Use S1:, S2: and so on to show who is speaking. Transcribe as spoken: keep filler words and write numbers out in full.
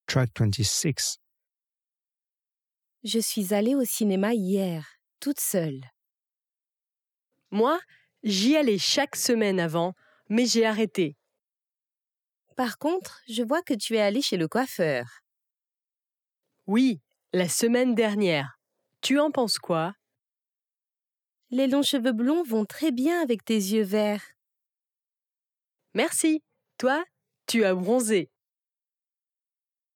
S1: Track twenty-six.
S2: Je suis allée au cinéma hier, toute seule.
S3: Moi, j'y allais chaque semaine avant, mais j'ai arrêté.
S2: Par contre, je vois que tu es allée chez le coiffeur.
S3: Oui, la semaine dernière. Tu en penses quoi?
S2: Les longs cheveux blonds vont très bien avec tes yeux verts.
S3: Merci. Toi, tu as bronzé.